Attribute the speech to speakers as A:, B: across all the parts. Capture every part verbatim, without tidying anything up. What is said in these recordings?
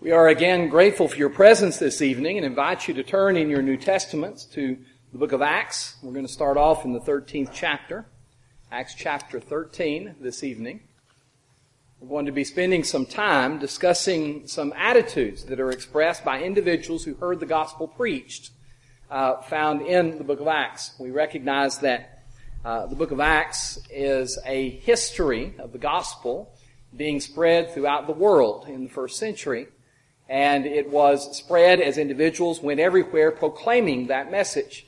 A: We are again grateful for your presence this evening and invite you to turn in your New Testaments to the book of Acts. We're going to start off in the thirteenth chapter, Acts chapter thirteen this evening. We're going to be spending some time discussing some attitudes that are expressed by individuals who heard the gospel preached, uh, found in the book of Acts. We recognize that uh, the book of Acts is a history of the gospel being spread throughout the world in the first century. And it was spread as individuals went everywhere proclaiming that message.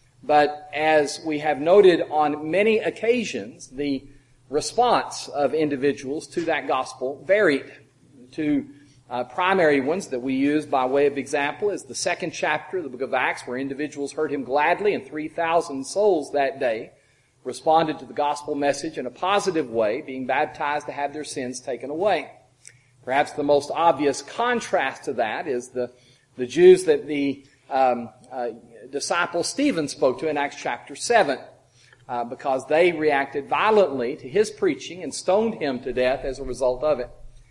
A: But as we have noted on many occasions, the response of individuals to that gospel varied. Two uh, primary ones that we use by way of example is the second chapter of the book of Acts, where individuals heard him gladly, and three thousand souls that day responded to the gospel message in a positive way, being baptized to have their sins taken away. Perhaps the most obvious contrast to that is the, the Jews that the um, uh, disciple Stephen spoke to in Acts chapter seven, uh, because they reacted violently to his preaching and stoned him to death as a result of it.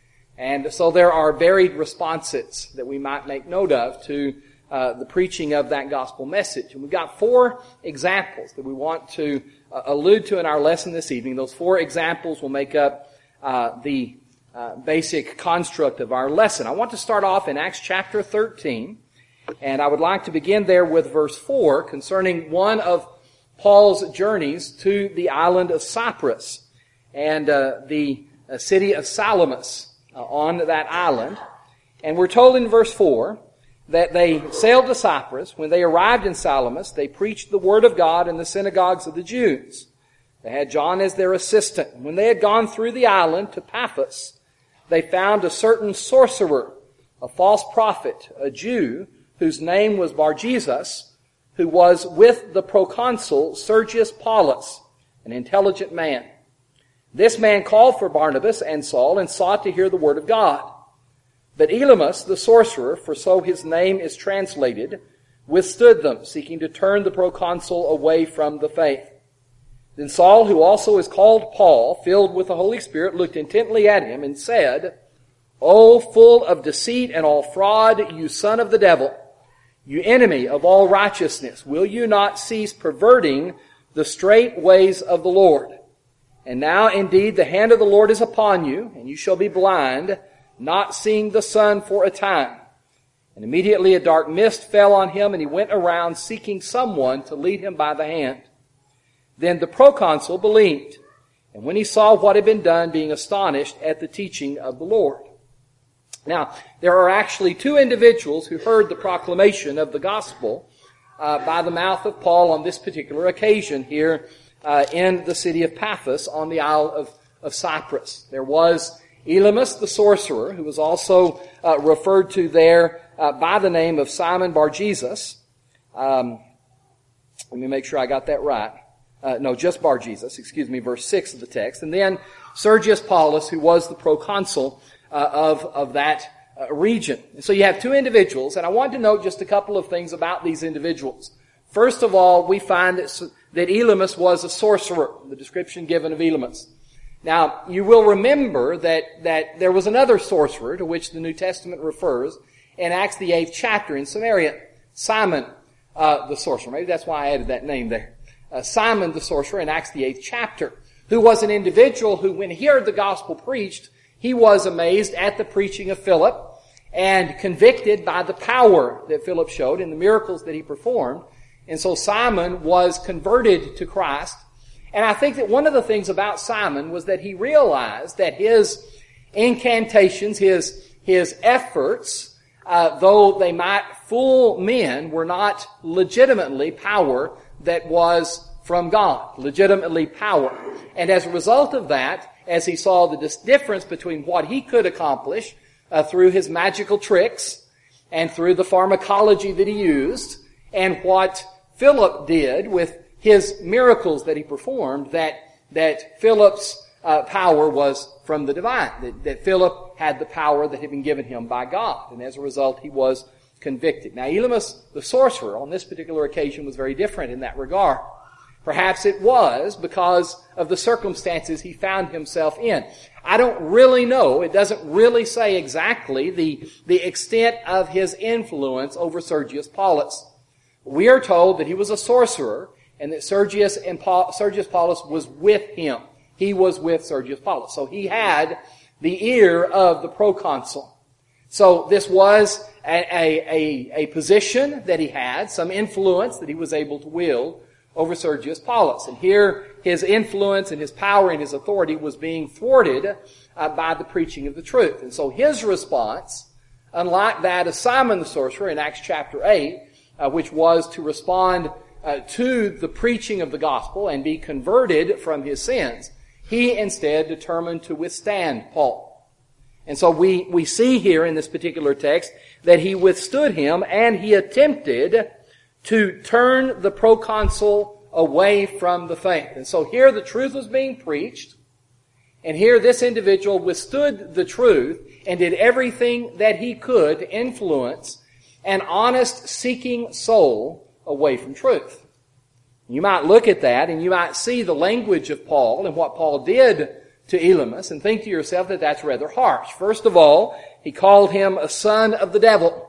A: And so there are varied responses that we might make note of to uh, the preaching of that gospel message. And we've got four examples that we want to uh, allude to in our lesson this evening. Those four examples will make up uh, the Uh, basic construct of our lesson. I want to start off in Acts chapter thirteen, and I would like to begin there with verse four concerning one of Paul's journeys to the island of Cyprus and uh, the uh, city of Salamis uh, on that island. And we're told in verse four that they sailed to Cyprus. When they arrived in Salamis, they preached the word of God in the synagogues of the Jews. They had John as their assistant. When they had gone through the island to Paphos, they found a certain sorcerer, a false prophet, a Jew, whose name was Bar-Jesus, who was with the proconsul Sergius Paulus, an intelligent man. This man called for Barnabas and Saul and sought to hear the word of God. But Elymas, the sorcerer, for so his name is translated, withstood them, seeking to turn the proconsul away from the faith. Then Saul, who also is called Paul, filled with the Holy Spirit, looked intently at him and said, "O full of deceit and all fraud, you son of the devil, you enemy of all righteousness, will you not cease perverting the straight ways of the Lord? And now indeed the hand of the Lord is upon you, and you shall be blind, not seeing the sun for a time." And immediately a dark mist fell on him, and he went around seeking someone to lead him by the hand. Then the proconsul believed, and when he saw what had been done, being astonished at the teaching of the Lord. Now, there are actually two individuals who heard the proclamation of the gospel uh, by the mouth of Paul on this particular occasion here uh, in the city of Paphos on the Isle of, of Cyprus. There was Elymas the sorcerer, who was also uh, referred to there uh, by the name of Simon Bar-Jesus. Um, let me make sure I got that right. Uh, no, just Bar-Jesus, excuse me, verse six of the text. And then Sergius Paulus, who was the proconsul uh, of, of that uh, region. And so you have two individuals, and I want to note just a couple of things about these individuals. First of all, we find that, that Elymas was a sorcerer, the description given of Elymas. Now, you will remember that, that there was another sorcerer to which the New Testament refers in Acts the eighth chapter in Samaria, Simon uh, the sorcerer. Maybe that's why I added that name there. Uh, Simon the sorcerer in Acts the eighth chapter, who was an individual who, when he heard the gospel preached, he was amazed at the preaching of Philip and convicted by the power that Philip showed and the miracles that he performed. And so Simon was converted to Christ. And I think that one of the things about Simon was that he realized that his incantations, his, his efforts, uh, though they might fool men, were not legitimately power that was from God, legitimately power. And as a result of that, as he saw the dis- difference between what he could accomplish uh, through his magical tricks and through the pharmacology that he used, and what Philip did with his miracles that he performed, that that Philip's uh, power was from the divine, that, that Philip had the power that had been given him by God, and as a result he was convicted. Now, Elymas, the sorcerer, on this particular occasion was very different in that regard. Perhaps it was because of the circumstances he found himself in. I don't really know. It doesn't really say exactly the, the extent of his influence over Sergius Paulus. We are told that he was a sorcerer and that Sergius and Paul, Sergius Paulus was with him. He was with Sergius Paulus. So he had the ear of the proconsul. So this was a, a, a, a position that he had, some influence that he was able to wield over Sergius Paulus. And here his influence and his power and his authority was being thwarted uh, by the preaching of the truth. And so his response, unlike that of Simon the sorcerer in Acts chapter eight, uh, which was to respond uh, to the preaching of the gospel and be converted from his sins, he instead determined to withstand Paul. And so we, we see here in this particular text that he withstood him and he attempted to turn the proconsul away from the faith. And so here the truth was being preached, and here this individual withstood the truth and did everything that he could to influence an honest seeking soul away from truth. You might look at that and you might see the language of Paul and what Paul did to Elymas and think to yourself that that's rather harsh. First of all, he called him a son of the devil.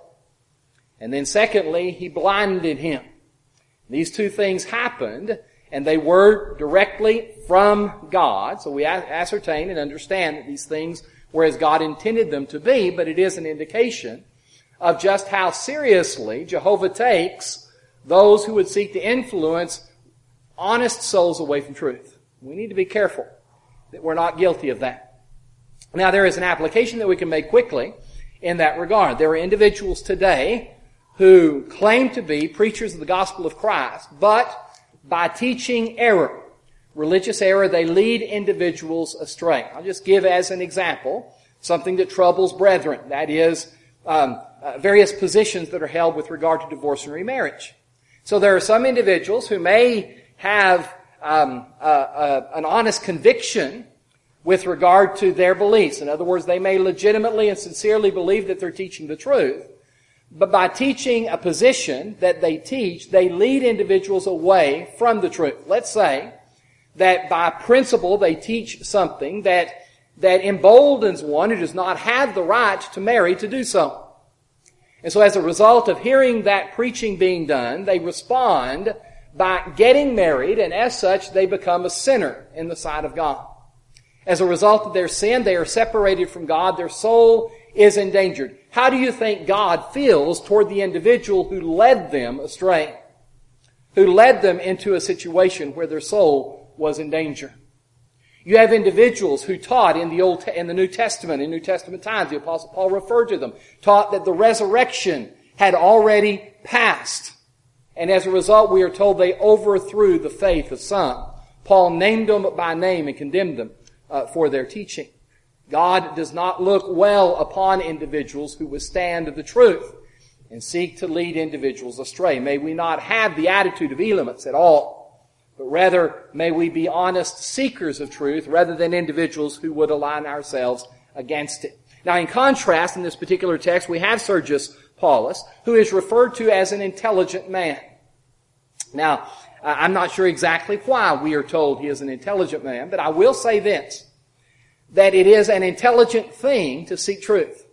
A: And then secondly, he blinded him. These two things happened, and they were directly from God. So we ascertain and understand that these things were as God intended them to be, but it is an indication of just how seriously Jehovah takes those who would seek to influence honest souls away from truth. We need to be careful that we're not guilty of that. Now, there is an application that we can make quickly in that regard. There are individuals today who claim to be preachers of the gospel of Christ, but by teaching error, religious error, they lead individuals astray. I'll just give as an example something that troubles brethren. That is, um, uh, various positions that are held with regard to divorce and remarriage. So there are some individuals who may have um, uh, uh, an honest conviction with regard to their beliefs. In other words, they may legitimately and sincerely believe that they're teaching the truth. But by teaching a position that they teach, they lead individuals away from the truth. Let's say that by principle they teach something that, that emboldens one who does not have the right to marry to do so. And so as a result of hearing that preaching being done, they respond by getting married, and as such they become a sinner in the sight of God. As a result of their sin, they are separated from God. Their soul is endangered. How do you think God feels toward the individual who led them astray? Who led them into a situation where their soul was in danger? You have individuals who taught in the Old, in the New Testament, in New Testament times, the Apostle Paul referred to them, taught that the resurrection had already passed. And as a result, we are told they overthrew the faith of some. Paul named them by name and condemned them uh, for their teaching. God does not look well upon individuals who withstand the truth and seek to lead individuals astray. May we not have the attitude of Elymas at all, but rather may we be honest seekers of truth rather than individuals who would align ourselves against it. Now, in contrast, in this particular text, we have Sergius Paulus, who is referred to as an intelligent man. Now, I'm not sure exactly why we are told he is an intelligent man, but I will say this, that it is an intelligent thing to seek truth.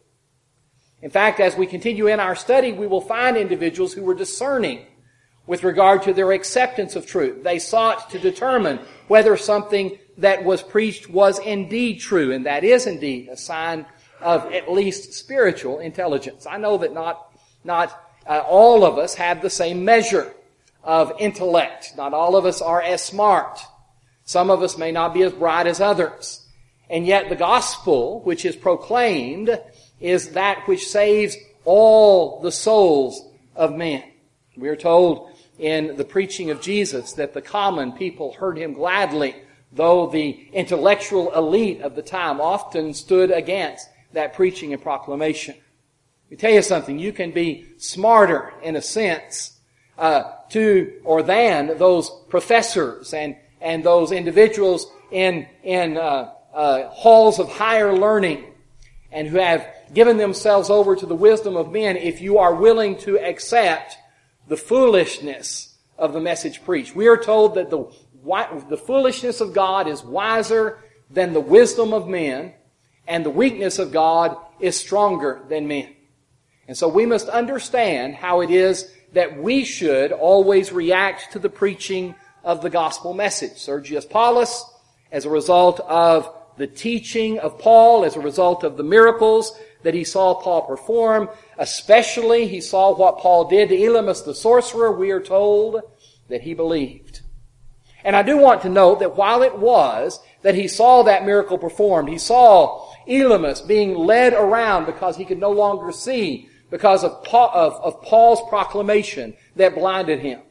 A: In fact, as we continue in our study, we will find individuals who were discerning with regard to their acceptance of truth. They sought to determine whether something that was preached was indeed true, and that is indeed a sign of at least spiritual intelligence. I know that not, not uh, all of us have the same measure of intellect. Not all of us are as smart. Some of us may not be as bright as others. And yet the gospel, which is proclaimed, is that which saves all the souls of men. We are told in the preaching of Jesus that the common people heard him gladly, though the intellectual elite of the time often stood against that preaching and proclamation. Let me tell you something, you can be smarter in a sense uh, to or than those professors and, and those individuals in, in uh, uh, halls of higher learning and who have given themselves over to the wisdom of men if you are willing to accept the foolishness of the message preached. We are told that the, the foolishness of God is wiser than the wisdom of men, and the weakness of God is stronger than men. And so we must understand how it is that we should always react to the preaching of the gospel message. Sergius Paulus, as a result of the teaching of Paul, as a result of the miracles that he saw Paul perform, especially he saw what Paul did to Elymas the sorcerer, we are told that he believed. And I do want to note that while it was that he saw that miracle performed, he saw Elymas being led around because he could no longer see, because of, Paul, of, of Paul's proclamation that blinded him,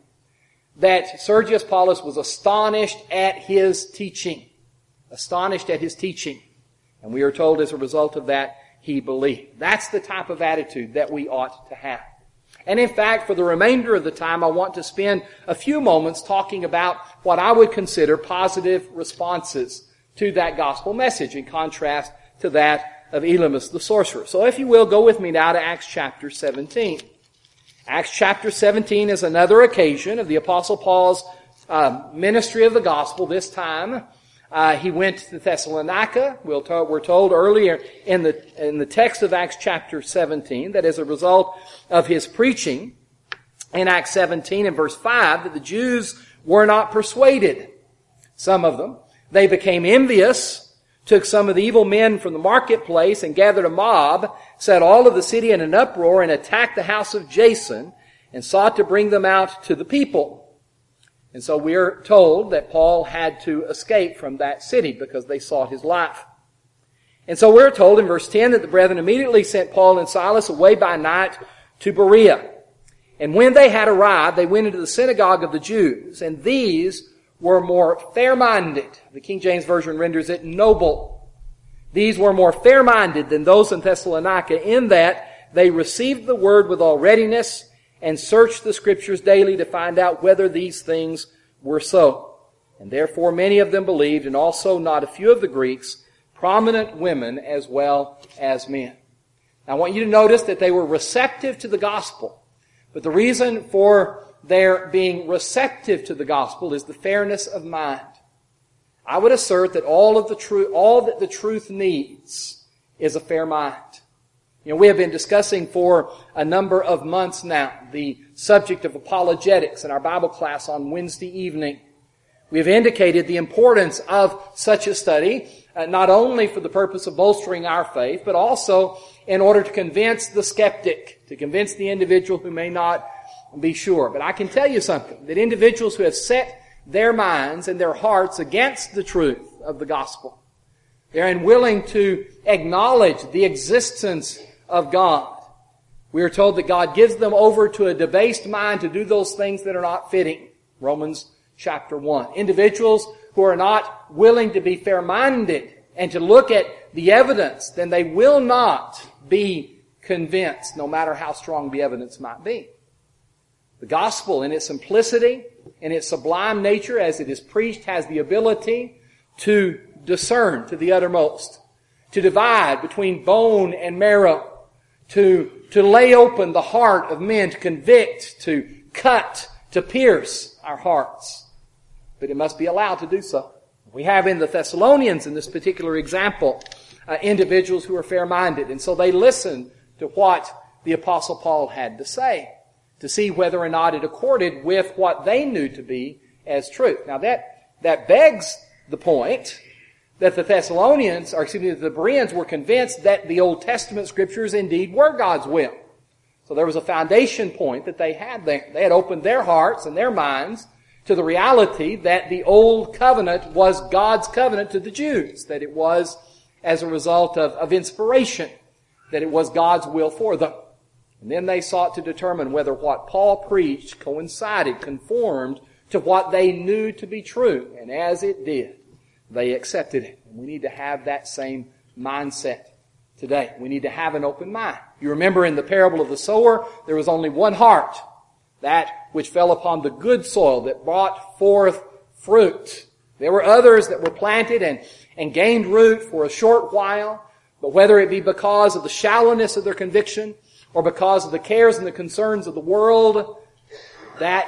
A: that Sergius Paulus was astonished at his teaching. Astonished at his teaching. And we are told as a result of that, he believed. That's the type of attitude that we ought to have. And in fact, for the remainder of the time, I want to spend a few moments talking about what I would consider positive responses to that gospel message, in contrast to that of Elymas the sorcerer. So if you will, go with me now to Acts chapter seventeen. Acts chapter seventeen is another occasion of the Apostle Paul's uh, ministry of the gospel. This time, uh, he went to Thessalonica. We'll to- we're told earlier in the in the text of Acts chapter seventeen that as a result of his preaching in Acts seventeen and verse five, that the Jews were not persuaded. Some of them. They became envious, took some of the evil men from the marketplace and gathered a mob, set all of the city in an uproar, and attacked the house of Jason, and sought to bring them out to the people. And so we are told that Paul had to escape from that city because they sought his life. And so we're told in verse ten that the brethren immediately sent Paul and Silas away by night to Berea. And when they had arrived, they went into the synagogue of the Jews, and these were more fair-minded. The King James Version renders it noble. These were more fair-minded than those in Thessalonica, in that they received the word with all readiness and searched the Scriptures daily to find out whether these things were so. And therefore many of them believed, and also not a few of the Greeks, prominent women as well as men. Now I want you to notice that they were receptive to the gospel. But the reason for their being receptive to the gospel is the fairness of mind. I would assert that all of the truth, all that the truth needs is a fair mind. You know, we have been discussing for a number of months now the subject of apologetics in our Bible class on Wednesday evening. We have indicated the importance of such a study, uh, not only for the purpose of bolstering our faith, but also in order to convince the skeptic, to convince the individual who may not be sure. But I can tell you something, that individuals who have set their minds and their hearts against the truth of the gospel, they're unwilling to acknowledge the existence of God. We are told that God gives them over to a debased mind to do those things that are not fitting. Romans chapter one. Individuals who are not willing to be fair-minded and to look at the evidence, then they will not be convinced, no matter how strong the evidence might be. The gospel, in its simplicity, in its sublime nature as it is preached, has the ability to discern to the uttermost, to divide between bone and marrow, to, to lay open the heart of men, to convict, to cut, to pierce our hearts. But it must be allowed to do so. We have in the Thessalonians, in this particular example, uh, individuals who are fair-minded. And so they listened to what the Apostle Paul had to say, to see whether or not it accorded with what they knew to be as truth. Now that, that begs the point that the Thessalonians, or excuse me, the Bereans were convinced that the Old Testament Scriptures indeed were God's will. So there was a foundation point that they had there. They had opened their hearts and their minds to the reality that the Old Covenant was God's covenant to the Jews, that it was as a result of, of inspiration, that it was God's will for them. And then they sought to determine whether what Paul preached coincided, conformed to what they knew to be true. And as it did, they accepted it. And we need to have that same mindset today. We need to have an open mind. You remember in the parable of the sower, there was only one heart, that which fell upon the good soil that brought forth fruit. There were others that were planted and, and gained root for a short while, but whether it be because of the shallowness of their conviction or because of the cares and the concerns of the world, that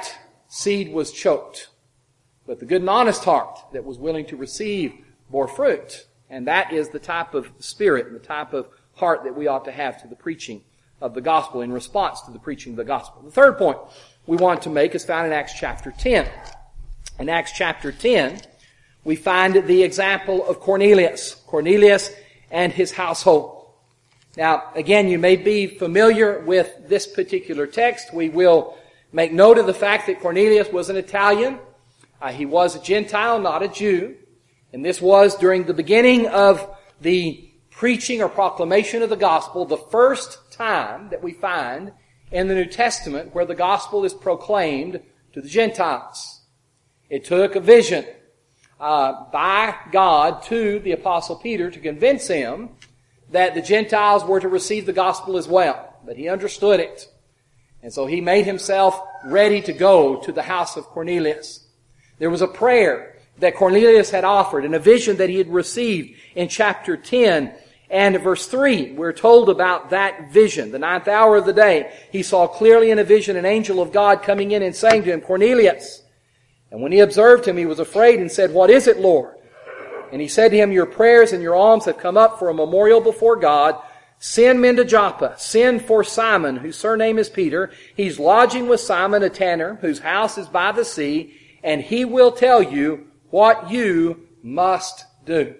A: seed was choked. But the good and honest heart that was willing to receive bore fruit. And that is the type of spirit and the type of heart that we ought to have to the preaching of the gospel in response to the preaching of the gospel. The third point we want to make is found in Acts chapter ten. In Acts chapter ten, we find the example of Cornelius. Cornelius and his household. Now, again, you may be familiar with this particular text. We will make note of the fact that Cornelius was an Italian. Uh, he was a Gentile, not a Jew. And this was during the beginning of the preaching or proclamation of the gospel, the first time that we find in the New Testament where the gospel is proclaimed to the Gentiles. It took a vision uh, by God to the Apostle Peter to convince him that the Gentiles were to receive the gospel as well. But he understood it. And so he made himself ready to go to the house of Cornelius. There was a prayer that Cornelius had offered and a vision that he had received in chapter ten and verse three. We're told about that vision. The ninth hour of the day, he saw clearly in a vision an angel of God coming in and saying to him, Cornelius. And when he observed him, he was afraid and said, What is it, Lord? And he said to him, Your prayers and your alms have come up for a memorial before God. Send men to Joppa. Send for Simon, whose surname is Peter. He's lodging with Simon, a tanner, whose house is by the sea, and he will tell you what you must do.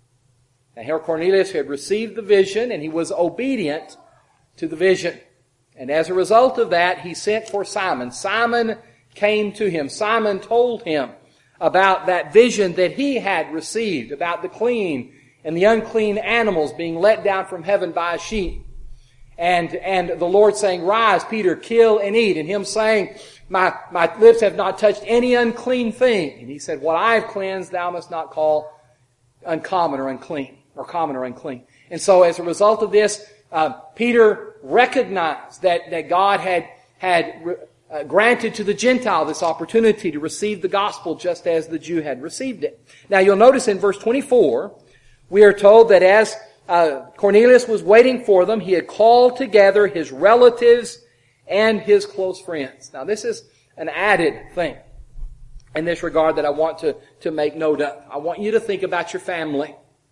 A: Now here Cornelius had received the vision, and he was obedient to the vision. And as a result of that, he sent for Simon. Simon came to him. Simon told him about that vision that he had received, about the clean and the unclean animals being let down from heaven by a sheep. And, and the Lord saying, Rise, Peter, kill and eat. And him saying, my, my lips have not touched any unclean thing. And he said, What I have cleansed, thou must not call uncommon or unclean, or common or unclean. And so as a result of this, uh, Peter recognized that, that God had, had uh, granted to the Gentile this opportunity to receive the gospel just as the Jew had received it. Now you'll notice in verse twenty-four, we are told that as uh, Cornelius was waiting for them, he had called together his relatives and his close friends. Now this is an added thing in this regard that I want to, to make note of. I want you to think about your family.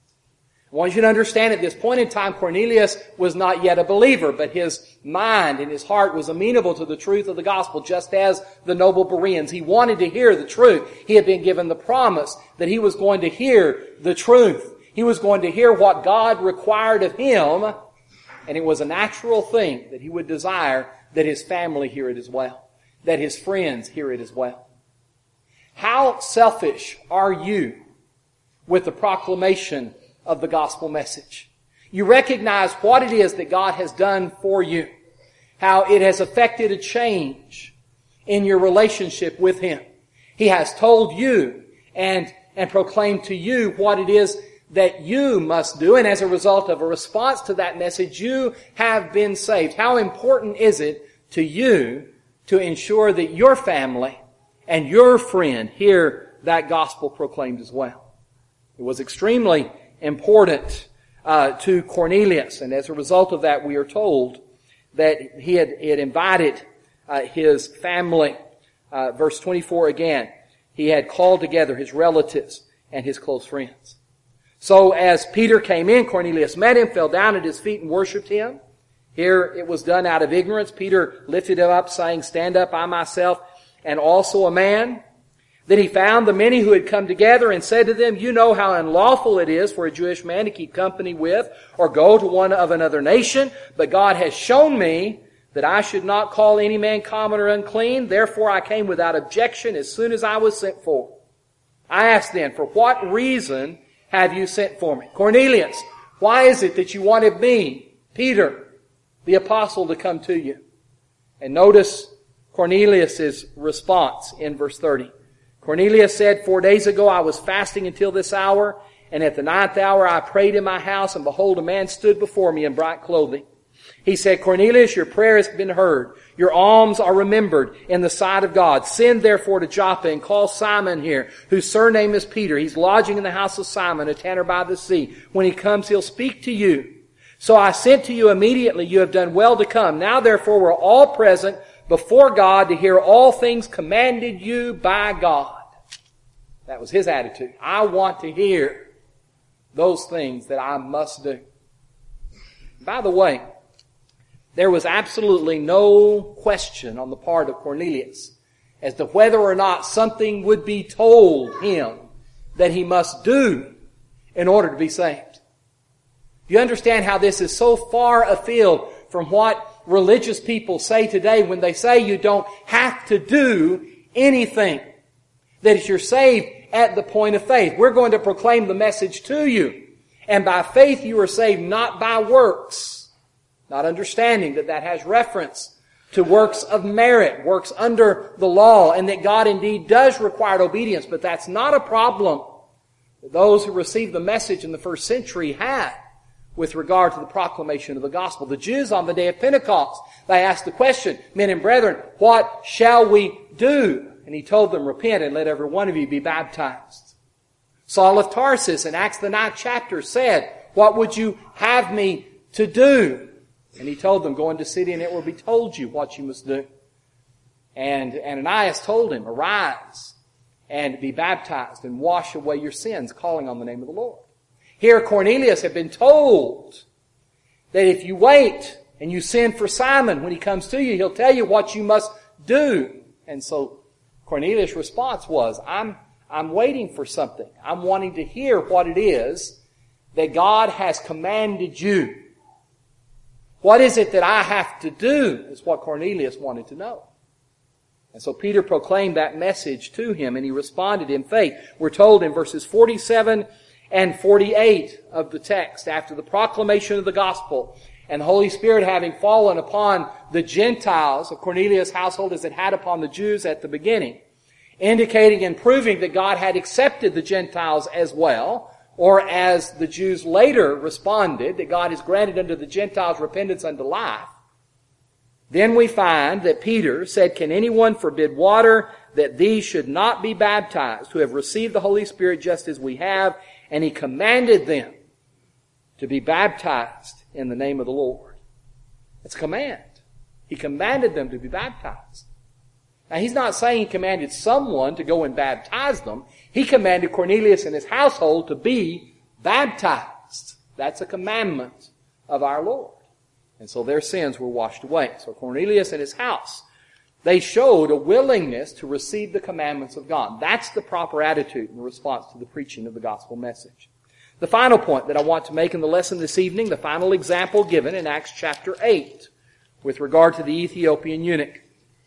A: I want you to understand at this point in time, Cornelius was not yet a believer, but his mind and his heart was amenable to the truth of the gospel, just as the noble Bereans. He wanted to hear the truth. He had been given the promise that he was going to hear the truth. He was going to hear what God required of him, and it was a natural thing that he would desire that his family hear it as well, that his friends hear it as well. How selfish are you with the proclamation of the gospel message? You recognize what it is that God has done for you, how it has affected a change in your relationship with Him. He has told you and, and proclaimed to you what it is that you must do, and as a result of a response to that message, you have been saved. How important is it to you to ensure that your family and your friend hear that gospel proclaimed as well? It was extremely important uh, to Cornelius, and as a result of that, we are told that he had, he had invited uh, his family. Uh, verse twenty-four again, he had called together his relatives and his close friends. So as Peter came in, Cornelius met him, fell down at his feet and worshipped him. Here it was done out of ignorance. Peter lifted him up, saying, Stand up, I myself, and also a man. Then he found the many who had come together and said to them, You know how unlawful it is for a Jewish man to keep company with or go to one of another nation, but God has shown me that I should not call any man common or unclean. Therefore I came without objection as soon as I was sent for. I asked then, For what reason have you sent for me? Cornelius, why is it that you wanted me, Peter, the apostle, to come to you? And notice Cornelius' response in verse thirty. Cornelius said, Four days ago I was fasting until this hour, and at the ninth hour I prayed in my house, and behold, a man stood before me in bright clothing. He said, Cornelius, your prayer has been heard. Your alms are remembered in the sight of God. Send therefore to Joppa and call Simon here, whose surname is Peter. He's lodging in the house of Simon, a tanner by the sea. When he comes, he'll speak to you. So I sent to you immediately. You have done well to come. Now therefore we're all present before God to hear all things commanded you by God. That was his attitude. I want to hear those things that I must do. By the way, there was absolutely no question on the part of Cornelius as to whether or not something would be told him that he must do in order to be saved. Do you understand how this is so far afield from what religious people say today when they say you don't have to do anything? That you're saved at the point of faith. We're going to proclaim the message to you. And by faith you are saved, not by works. Not understanding that that has reference to works of merit, works under the law, and that God indeed does require obedience. But that's not a problem that those who received the message in the first century had with regard to the proclamation of the gospel. The Jews on the day of Pentecost, they asked the question, men and brethren, what shall we do? And he told them, repent and let every one of you be baptized. Saul of Tarsus in Acts the ninth chapter said, what would you have me to do? And he told them, go into the city and it will be told you what you must do. And Ananias told him, arise and be baptized and wash away your sins, calling on the name of the Lord. Here Cornelius had been told that if you wait and you send for Simon, when he comes to you, he'll tell you what you must do. And so Cornelius' response was, I'm, I'm waiting for something. I'm wanting to hear what it is that God has commanded you. What is it that I have to do? Is what Cornelius wanted to know. And so Peter proclaimed that message to him, and he responded in faith. We're told in verses forty-seven and forty-eight of the text, after the proclamation of the gospel, and the Holy Spirit having fallen upon the Gentiles of Cornelius' household as it had upon the Jews at the beginning, indicating and proving that God had accepted the Gentiles as well, or as the Jews later responded, that God has granted unto the Gentiles repentance unto life. Then we find that Peter said, can anyone forbid water that these should not be baptized, who have received the Holy Spirit just as we have? And he commanded them to be baptized in the name of the Lord. It's a command. He commanded them to be baptized. Now he's not saying he commanded someone to go and baptize them. He commanded Cornelius and his household to be baptized. That's a commandment of our Lord. And so their sins were washed away. So Cornelius and his house, they showed a willingness to receive the commandments of God. That's the proper attitude in response to the preaching of the gospel message. The final point that I want to make in the lesson this evening, the final example given in Acts chapter eight with regard to the Ethiopian eunuch.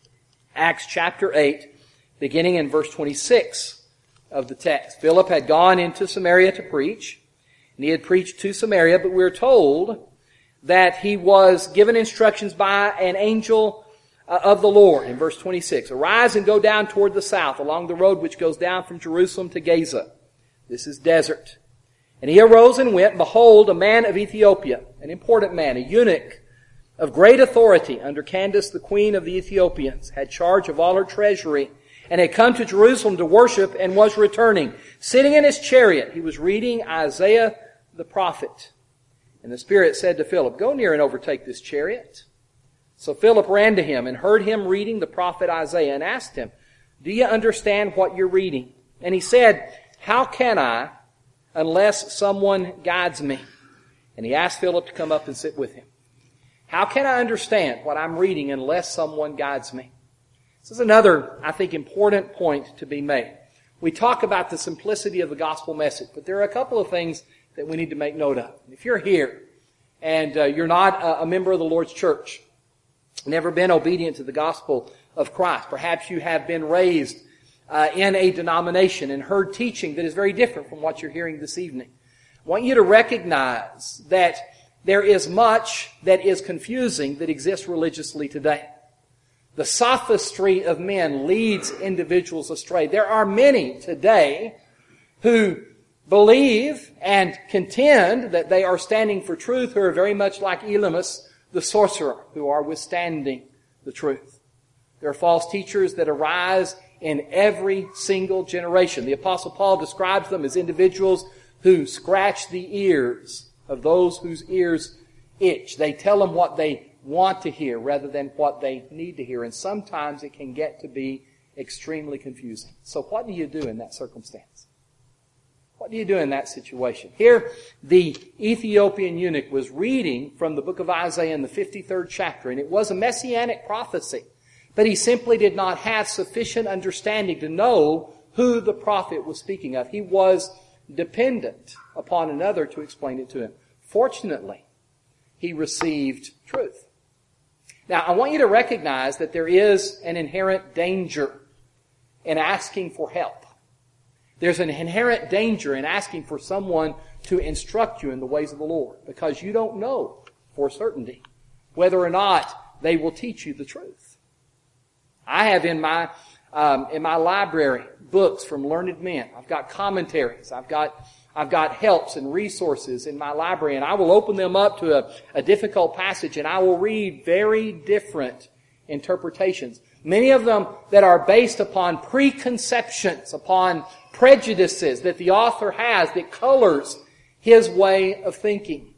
A: Acts chapter eight, beginning in verse twenty-six of the text. Philip had gone into Samaria to preach, and he had preached to Samaria, but we're told that he was given instructions by an angel of the Lord in verse twenty-six. Arise and go down toward the south along the road which goes down from Jerusalem to Gaza. This is desert. And he arose and went, and behold, a man of Ethiopia, an important man, a eunuch of great authority under Candace, the queen of the Ethiopians, had charge of all her treasury, and had come to Jerusalem to worship and was returning. Sitting in his chariot, he was reading Isaiah the prophet. And the Spirit said to Philip, go near and overtake this chariot. So Philip ran to him and heard him reading the prophet Isaiah and asked him, do you understand what you're reading? And he said, how can I unless someone guides me? And he asked Philip to come up and sit with him. How can I understand what I'm reading unless someone guides me? This is another, I think, important point to be made. We talk about the simplicity of the gospel message, but there are a couple of things that we need to make note of. If you're here and uh, you're not a, a member of the Lord's church, never been obedient to the gospel of Christ, perhaps you have been raised uh, in a denomination and heard teaching that is very different from what you're hearing this evening, I want you to recognize that there is much that is confusing that exists religiously today. The sophistry of men leads individuals astray. There are many today who believe and contend that they are standing for truth, who are very much like Elymas the sorcerer, who are withstanding the truth. There are false teachers that arise in every single generation. The Apostle Paul describes them as individuals who scratch the ears of those whose ears itch. They tell them what they want to hear rather than what they need to hear. And sometimes it can get to be extremely confusing. So what do you do in that circumstance? What do you do in that situation? Here, the Ethiopian eunuch was reading from the book of Isaiah in the fifty-third chapter, and it was a messianic prophecy. But he simply did not have sufficient understanding to know who the prophet was speaking of. He was dependent upon another to explain it to him. Fortunately, he received truth. Now, I want you to recognize that there is an inherent danger in asking for help. There's an inherent danger in asking for someone to instruct you in the ways of the Lord, because you don't know for certainty whether or not they will teach you the truth. I have in my um, in my library books from learned men. I've got commentaries. I've got I've got helps and resources in my library, and I will open them up to a, a difficult passage, and I will read very different interpretations. Many of them that are based upon preconceptions, upon prejudices that the author has that colors his way of thinking.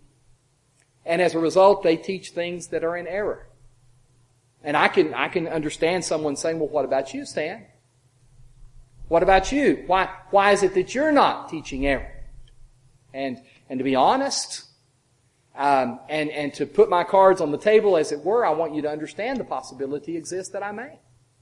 A: And as a result, they teach things that are in error. And I can, I can understand someone saying, well, what about you, Stan? What about you? Why, why is it that you're not teaching error? And, and to be honest, um, and, and to put my cards on the table, as it were, I want you to understand the possibility exists that I may.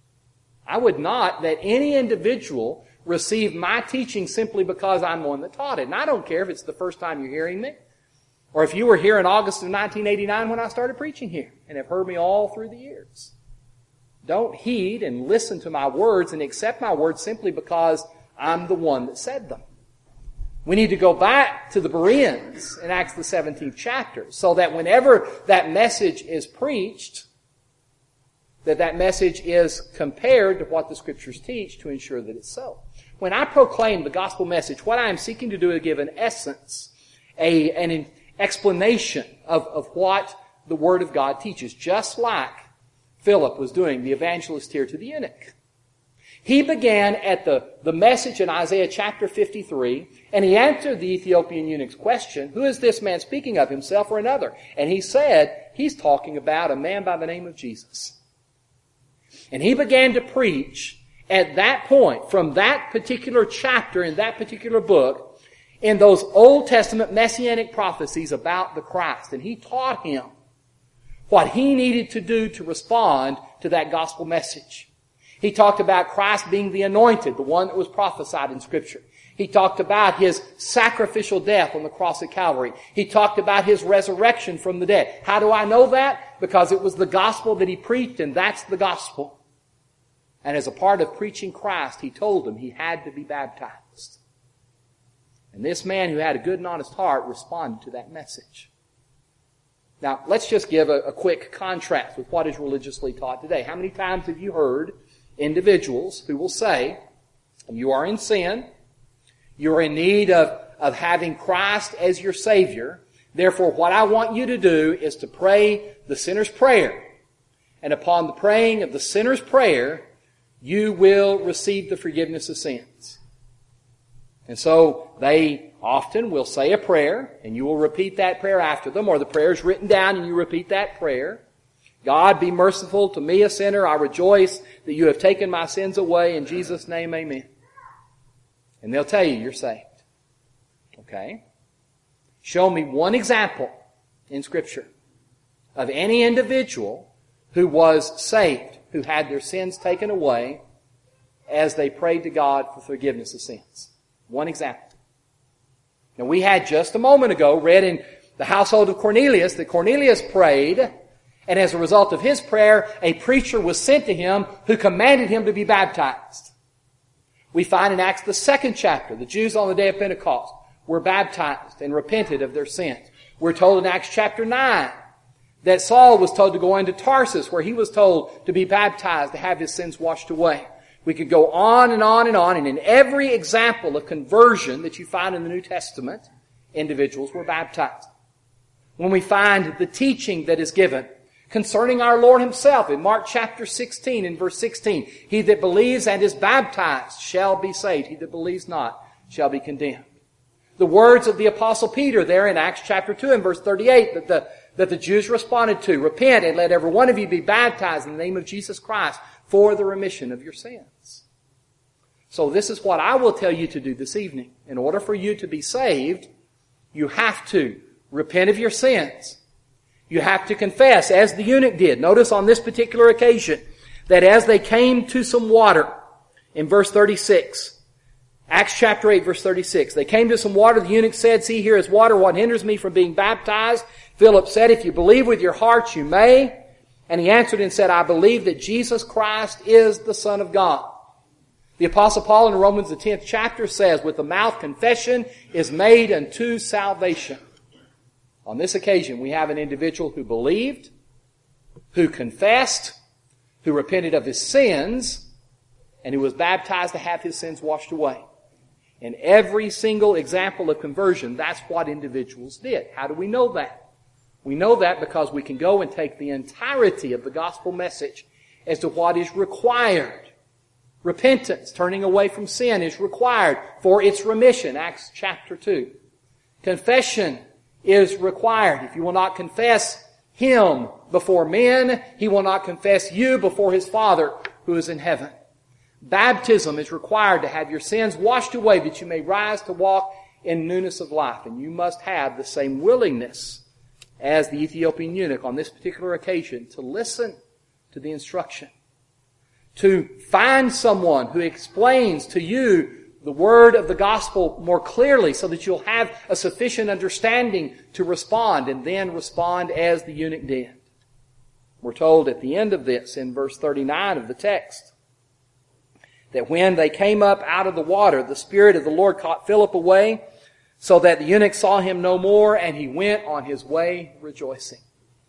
A: I would not that any individual receive my teaching simply because I'm the one that taught it. And I don't care if it's the first time you're hearing me, or if you were here in August of nineteen eighty-nine when I started preaching here and have heard me all through the years. Don't heed and listen to my words and accept my words simply because I'm the one that said them. We need to go back to the Bereans in Acts the seventeenth chapter, so that whenever that message is preached, that that message is compared to what the Scriptures teach to ensure that it's so. When I proclaim the gospel message, what I am seeking to do is give an essence, a, an explanation of, of what the Word of God teaches, just like Philip was doing, the evangelist here to the eunuch. He began at the, the message in Isaiah chapter fifty-three, and he answered the Ethiopian eunuch's question, who is this man speaking of, himself or another? And he said, he's talking about a man by the name of Jesus. And he began to preach at that point, from that particular chapter in that particular book, in those Old Testament messianic prophecies about the Christ. And he taught him what he needed to do to respond to that gospel message. He talked about Christ being the anointed, the one that was prophesied in Scripture. He talked about His sacrificial death on the cross of Calvary. He talked about His resurrection from the dead. How do I know that? Because it was the gospel that He preached, and that's the gospel. And as a part of preaching Christ, He told them he had to be baptized. And this man who had a good and honest heart responded to that message. Now, let's just give a, a quick contrast with what is religiously taught today. How many times have you heard individuals who will say, you are in sin, you're in need of, of having Christ as your Savior, therefore what I want you to do is to pray the sinner's prayer. And upon the praying of the sinner's prayer, you will receive the forgiveness of sins. And so they often will say a prayer, and you will repeat that prayer after them, or the prayer is written down and you repeat that prayer. God, be merciful to me, a sinner. I rejoice that you have taken my sins away. In Jesus' name, amen. And they'll tell you you're saved. Okay? Show me one example in Scripture of any individual who was saved, who had their sins taken away as they prayed to God for forgiveness of sins. One example. Now, we had just a moment ago read in the household of Cornelius that Cornelius prayed, and as a result of his prayer, a preacher was sent to him who commanded him to be baptized. We find in Acts the second chapter, the Jews on the day of Pentecost were baptized and repented of their sins. We're told in Acts chapter nine that Saul was told to go into Tarsus, where he was told to be baptized, to have his sins washed away. We could go on and on and on, and in every example of conversion that you find in the New Testament, individuals were baptized. When we find the teaching that is given concerning our Lord Himself in Mark chapter sixteen, in verse sixteen, he that believes and is baptized shall be saved. He that believes not shall be condemned. The words of the Apostle Peter there in Acts chapter two and verse thirty-eight, that the that the Jews responded to. Repent and let every one of you be baptized in the name of Jesus Christ for the remission of your sins. So this is what I will tell you to do this evening. In order for you to be saved, you have to repent of your sins. You have to confess, as the eunuch did. Notice on this particular occasion that as they came to some water, in verse thirty-six, Acts chapter eight, verse thirty-six, they came to some water. The eunuch said, "See, here is water. What hinders me from being baptized?" Philip said, "If you believe with your heart, you may." And he answered and said, "I believe that Jesus Christ is the Son of God." The Apostle Paul in Romans, the tenth chapter, says, "With the mouth confession is made unto salvation." On this occasion, we have an individual who believed, who confessed, who repented of his sins, and who was baptized to have his sins washed away. In every single example of conversion, that's what individuals did. How do we know that? We know that because we can go and take the entirety of the gospel message as to what is required. Repentance, turning away from sin, is required for its remission. Acts chapter two. Confession is required. If you will not confess Him before men, He will not confess you before His Father who is in heaven. Baptism is required to have your sins washed away that you may rise to walk in newness of life. And you must have the same willingness as the Ethiopian eunuch on this particular occasion to listen to the instruction. To find someone who explains to you the word of the gospel more clearly so that you'll have a sufficient understanding to respond, and then respond as the eunuch did. We're told at the end of this, in verse thirty-nine of the text, that when they came up out of the water, the Spirit of the Lord caught Philip away, so that the eunuch saw him no more, and he went on his way rejoicing.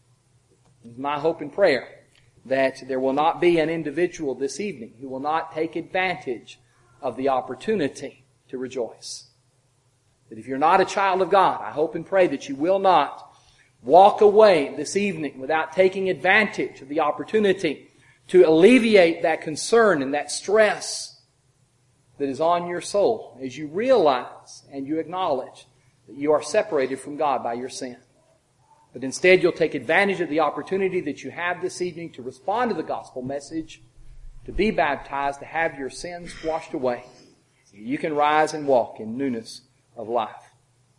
A: It's my hope and prayer that there will not be an individual this evening who will not take advantage of the opportunity to rejoice. That if you're not a child of God, I hope and pray that you will not walk away this evening without taking advantage of the opportunity to alleviate that concern and that stress that is on your soul as you realize and you acknowledge that you are separated from God by your sin. But instead you'll take advantage of the opportunity that you have this evening to respond to the gospel message, to be baptized, to have your sins washed away, so you can rise and walk in newness of life.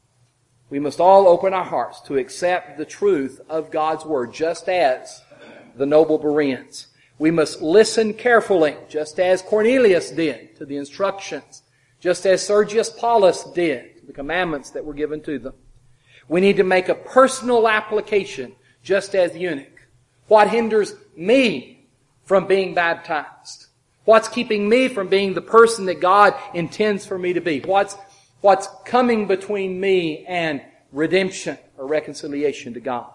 A: We must all open our hearts to accept the truth of God's Word, just as the noble Bereans. We must listen carefully, just as Cornelius did to the instructions, just as Sergius Paulus did to the commandments that were given to them. We need to make a personal application, just as the eunuch. What hinders me from being baptized? What's keeping me from being the person that God intends for me to be? What's, what's coming between me and redemption or reconciliation to God?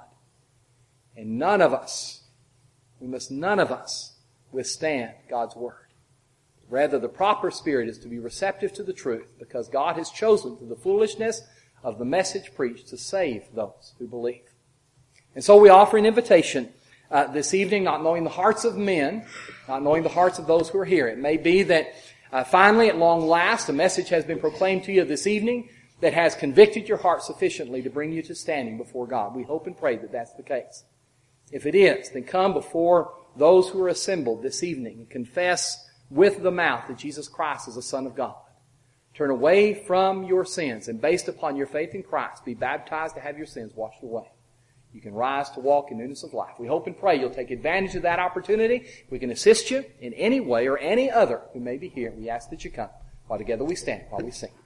A: And none of us, we must none of us withstand God's Word. Rather, the proper spirit is to be receptive to the truth, because God has chosen through the foolishness of the message preached to save those who believe. And so we offer an invitation uh, this evening, not knowing the hearts of men, not knowing the hearts of those who are here. It may be that uh, finally, at long last, a message has been proclaimed to you this evening that has convicted your heart sufficiently to bring you to standing before God. We hope and pray that that's the case. If it is, then come before those who are assembled this evening and confess with the mouth that Jesus Christ is the Son of God. Turn away from your sins, and based upon your faith in Christ, be baptized to have your sins washed away. You can rise to walk in newness of life. We hope and pray you'll take advantage of that opportunity. We can assist you in any way or any other who may be here. We ask that you come while together we stand, while we sing.